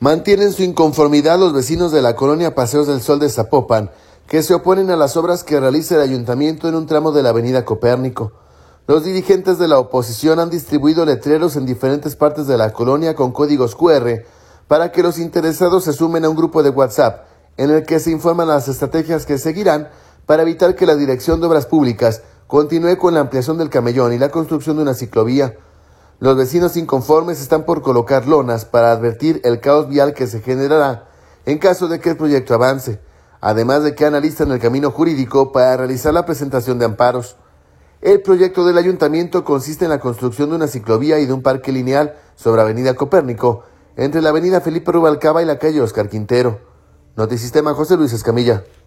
Mantienen su inconformidad los vecinos de la colonia Paseos del Sol de Zapopan, que se oponen a las obras que realiza el ayuntamiento en un tramo de la avenida Copérnico. Los dirigentes de la oposición han distribuido letreros en diferentes partes de la colonia con códigos QR para que los interesados se sumen a un grupo de WhatsApp en el que se informan las estrategias que seguirán para evitar que la Dirección de Obras Públicas continúe con la ampliación del camellón y la construcción de una ciclovía. Los vecinos inconformes están por colocar lonas para advertir el caos vial que se generará en caso de que el proyecto avance, además de que analizan el camino jurídico para realizar la presentación de amparos. El proyecto del ayuntamiento consiste en la construcción de una ciclovía y de un parque lineal sobre avenida Copérnico, entre la avenida Felipe Rubalcaba y la calle Oscar Quintero. Notisistema, José Luis Escamilla.